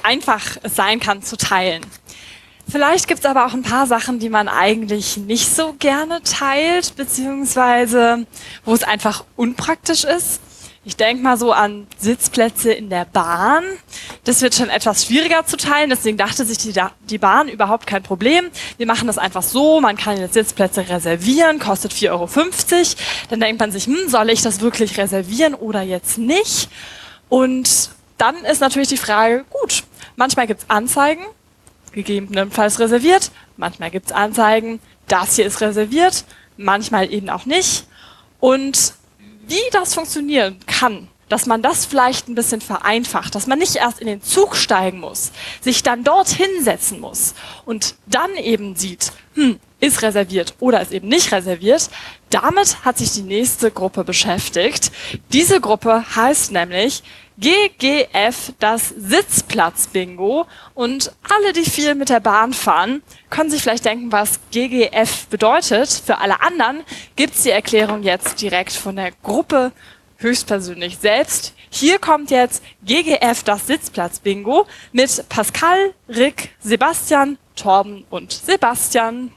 einfach es sein kann zu teilen. Vielleicht gibt es aber auch ein paar Sachen, die man eigentlich nicht so gerne teilt, beziehungsweise wo es einfach unpraktisch ist. Ich denke mal so an Sitzplätze in der Bahn. Das wird schon etwas schwieriger zu teilen, deswegen dachte sich die Bahn überhaupt kein Problem. Wir machen das einfach so, man kann jetzt Sitzplätze reservieren, kostet 4,50 €. Dann denkt man sich, soll ich das wirklich reservieren oder jetzt nicht? Und dann ist natürlich die Frage, gut, manchmal gibt es Anzeigen, gegebenenfalls reserviert. Manchmal gibt es Anzeigen, das hier ist reserviert, manchmal eben auch nicht. Und wie das funktionieren kann, dass man das vielleicht ein bisschen vereinfacht, dass man nicht erst in den Zug steigen muss, sich dann dort hinsetzen muss und dann eben sieht, ist reserviert oder ist eben nicht reserviert. Damit hat sich die nächste Gruppe beschäftigt. Diese Gruppe heißt nämlich GGF, das Sitzplatz-Bingo. Und alle, die viel mit der Bahn fahren, können sich vielleicht denken, was GGF bedeutet. Für alle anderen gibt es die Erklärung jetzt direkt von der Gruppe höchstpersönlich selbst. Hier kommt jetzt GGF, das Sitzplatz-Bingo mit Pascal, Rick, Sebastian, Torben und Sebastian.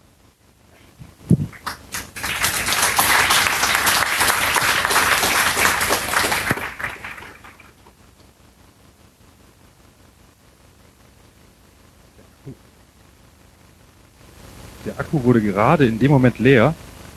Der Akku wurde gerade in dem Moment leer.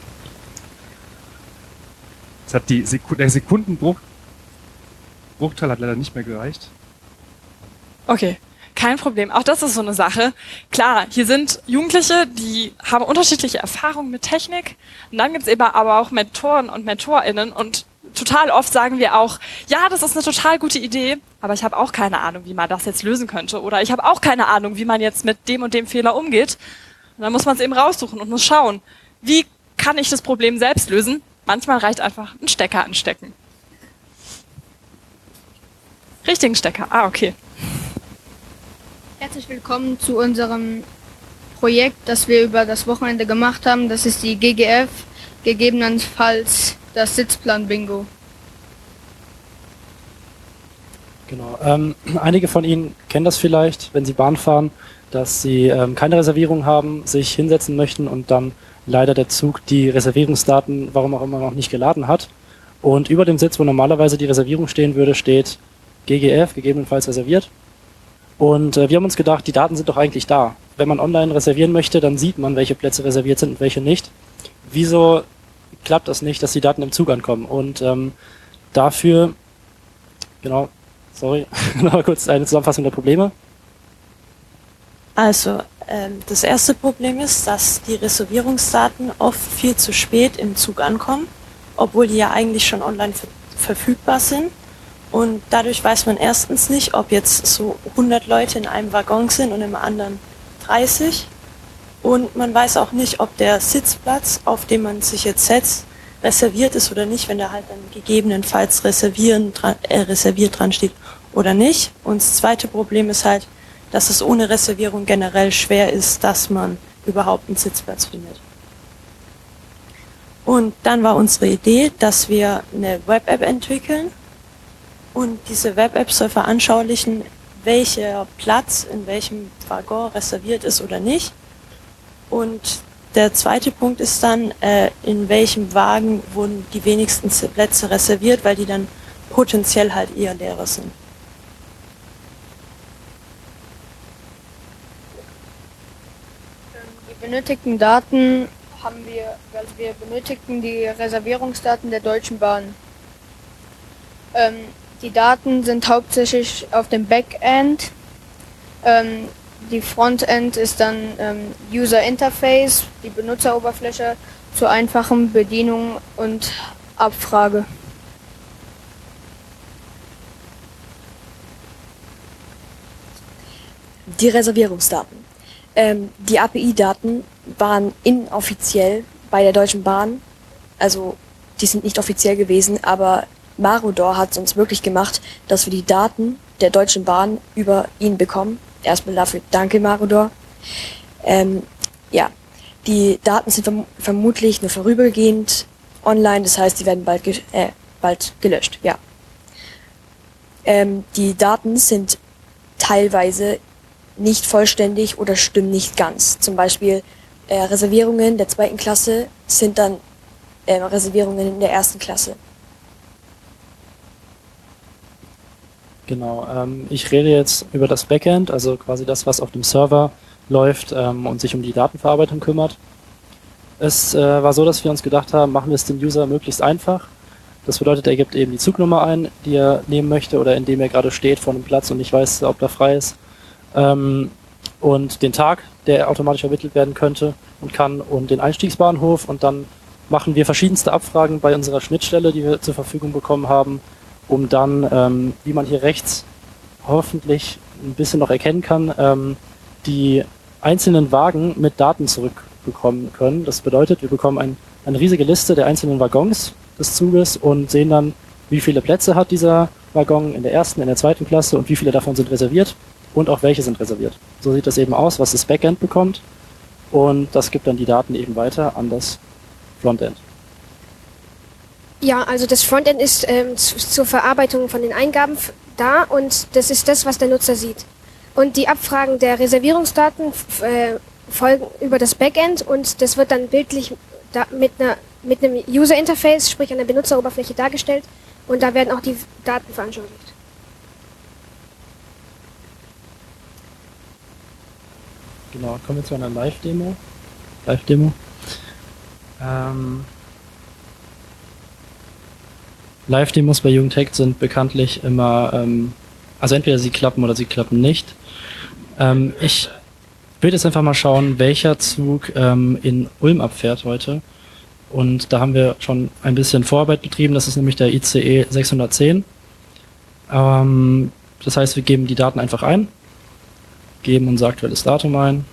Es hat der Sekundenbruchteil hat leider nicht mehr gereicht. Okay, kein Problem. Auch das ist so eine Sache. Klar, hier sind Jugendliche, die haben unterschiedliche Erfahrungen mit Technik. Und dann gibt es eben aber auch Mentoren und MentorInnen. Und total oft sagen wir auch, ja, das ist eine total gute Idee, aber ich habe auch keine Ahnung, wie man das jetzt lösen könnte. Oder ich habe auch keine Ahnung, wie man jetzt mit dem und dem Fehler umgeht. Und dann muss man es eben raussuchen und muss schauen, wie kann ich das Problem selbst lösen? Manchmal reicht einfach ein Stecker anstecken. Richtigen Stecker, okay. Herzlich willkommen zu unserem Projekt, das wir über das Wochenende gemacht haben. Das ist die GGF, gegebenenfalls das Sitzplan-Bingo. Genau. Einige von Ihnen kennen das vielleicht, wenn Sie Bahn fahren, dass Sie keine Reservierung haben, sich hinsetzen möchten und dann leider der Zug die Reservierungsdaten, warum auch immer, noch nicht geladen hat. Und über dem Sitz, wo normalerweise die Reservierung stehen würde, steht GGF, gegebenenfalls reserviert. Und wir haben uns gedacht, die Daten sind doch eigentlich da. Wenn man online reservieren möchte, dann sieht man, welche Plätze reserviert sind und welche nicht. Wieso klappt das nicht, dass die Daten im Zug ankommen? Und dafür, genau, sorry, noch kurz eine Zusammenfassung der Probleme. Also, das erste Problem ist, dass die Reservierungsdaten oft viel zu spät im Zug ankommen, obwohl die ja eigentlich schon online verfügbar sind. Und dadurch weiß man erstens nicht, ob jetzt so 100 Leute in einem Waggon sind und im anderen 30. Und man weiß auch nicht, ob der Sitzplatz, auf dem man sich jetzt setzt, reserviert ist oder nicht, wenn da halt dann gegebenenfalls reserviert dran steht oder nicht. Und das zweite Problem ist halt, dass es ohne Reservierung generell schwer ist, dass man überhaupt einen Sitzplatz findet. Und dann war unsere Idee, dass wir eine Web-App entwickeln und diese Web-App soll veranschaulichen, welcher Platz in welchem Waggon reserviert ist oder nicht. Und der zweite Punkt ist dann, in welchem Wagen wurden die wenigsten Plätze reserviert, weil die dann potenziell halt eher leerer sind. Die benötigten Daten wir benötigten die Reservierungsdaten der Deutschen Bahn. Die Daten sind hauptsächlich auf dem Backend. Die Frontend ist dann User Interface, die Benutzeroberfläche zur einfachen Bedienung und Abfrage. Die Reservierungsdaten. Die API-Daten waren inoffiziell bei der Deutschen Bahn, also die sind nicht offiziell gewesen, aber Marudor hat es uns möglich gemacht, dass wir die Daten der Deutschen Bahn über ihn bekommen. Erstmal dafür danke, Marudor. Ja, die Daten sind vermutlich nur vorübergehend online, das heißt, die werden bald gelöscht. Ja. Die Daten sind teilweise nicht vollständig oder stimmen nicht ganz. Zum Beispiel Reservierungen der 2. Klasse sind dann Reservierungen in der 1. Klasse. Genau, ich rede jetzt über das Backend, also quasi das, was auf dem Server läuft und sich um die Datenverarbeitung kümmert. Es war so, dass wir uns gedacht haben, machen wir es dem User möglichst einfach. Das bedeutet, er gibt eben die Zugnummer ein, die er nehmen möchte oder in dem er gerade steht vor einem Platz und nicht weiß, ob da frei ist. Und den Tag, der automatisch ermittelt werden könnte und kann, und den Einstiegsbahnhof. Und dann machen wir verschiedenste Abfragen bei unserer Schnittstelle, die wir zur Verfügung bekommen haben, um dann, wie man hier rechts hoffentlich ein bisschen noch erkennen kann, die einzelnen Wagen mit Daten zurückbekommen können. Das bedeutet, wir bekommen eine riesige Liste der einzelnen Waggons des Zuges und sehen dann, wie viele Plätze hat dieser Waggon in der 1., in der 2. Klasse und wie viele davon sind reserviert und auch welche sind reserviert. So sieht das eben aus, was das Backend bekommt, und das gibt dann die Daten eben weiter an das Frontend. Ja, also das Frontend ist zur Verarbeitung von den Eingaben da, und das ist das, was der Nutzer sieht. Und die Abfragen der Reservierungsdaten folgen über das Backend, und das wird dann bildlich mit einem User Interface, sprich einer Benutzeroberfläche, dargestellt, und da werden auch die Daten veranschaulicht. Genau, kommen wir zu einer Live-Demo. Live-Demos bei Jugendhackt sind bekanntlich immer, also entweder sie klappen oder sie klappen nicht. Ich will jetzt einfach mal schauen, welcher Zug in Ulm abfährt heute. Und da haben wir schon ein bisschen Vorarbeit betrieben, das ist nämlich der ICE 610. Das heißt, wir geben die Daten einfach ein, geben unser aktuelles Datum ein.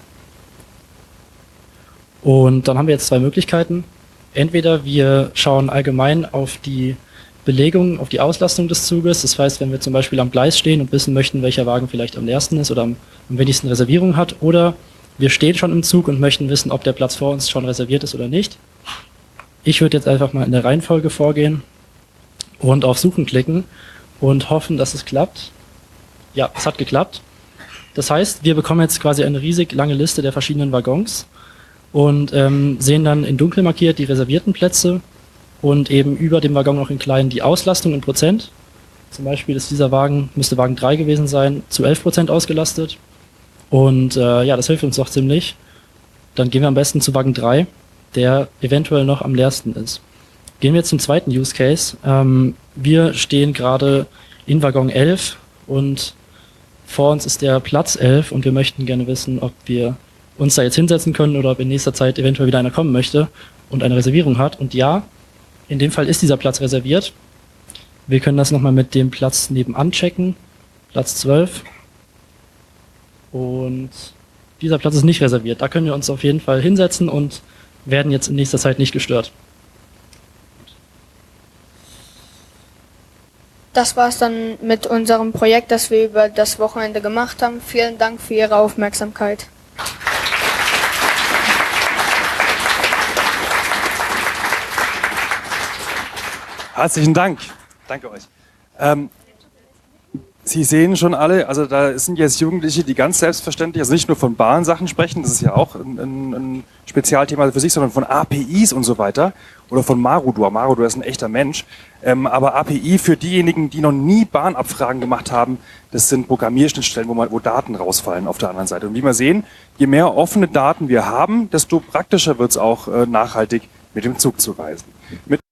Und dann haben wir jetzt 2 Möglichkeiten. Entweder wir schauen allgemein auf die Belegung, auf die Auslastung des Zuges. Das heißt, wenn wir zum Beispiel am Gleis stehen und wissen möchten, welcher Wagen vielleicht am ersten ist oder am wenigsten Reservierung hat. Oder wir stehen schon im Zug und möchten wissen, ob der Platz vor uns schon reserviert ist oder nicht. Ich würde jetzt einfach mal in der Reihenfolge vorgehen und auf Suchen klicken und hoffen, dass es klappt. Ja, es hat geklappt. Das heißt, wir bekommen jetzt quasi eine riesig lange Liste der verschiedenen Waggons und sehen dann in dunkel markiert die reservierten Plätze und eben über dem Waggon noch in klein die Auslastung in Prozent. Zum Beispiel ist dieser Wagen, müsste Wagen 3 gewesen sein, zu 11% ausgelastet. Und ja, das hilft uns doch ziemlich. Dann gehen wir am besten zu Wagen 3, der eventuell noch am leersten ist. Gehen wir jetzt zum zweiten Use Case. Wir stehen gerade in Waggon 11 und vor uns ist der Platz 11 und wir möchten gerne wissen, ob wir uns da jetzt hinsetzen können oder ob in nächster Zeit eventuell wieder einer kommen möchte und eine Reservierung hat. Und ja, in dem Fall ist dieser Platz reserviert. Wir können das nochmal mit dem Platz nebenan checken. Platz 12. Und dieser Platz ist nicht reserviert. Da können wir uns auf jeden Fall hinsetzen und werden jetzt in nächster Zeit nicht gestört. Das war's dann mit unserem Projekt, das wir über das Wochenende gemacht haben. Vielen Dank für Ihre Aufmerksamkeit. Herzlichen Dank. Danke euch. Sie sehen schon alle, also da sind jetzt Jugendliche, die ganz selbstverständlich, also nicht nur von Bahnsachen sprechen, das ist ja auch ein Spezialthema für sich, sondern von APIs und so weiter oder von Marudor. Marudor ist ein echter Mensch. Aber API für diejenigen, die noch nie Bahnabfragen gemacht haben, das sind Programmierschnittstellen, wo Daten rausfallen auf der anderen Seite. Und wie wir sehen, je mehr offene Daten wir haben, desto praktischer wird es auch nachhaltig mit dem Zug zu reisen. Mit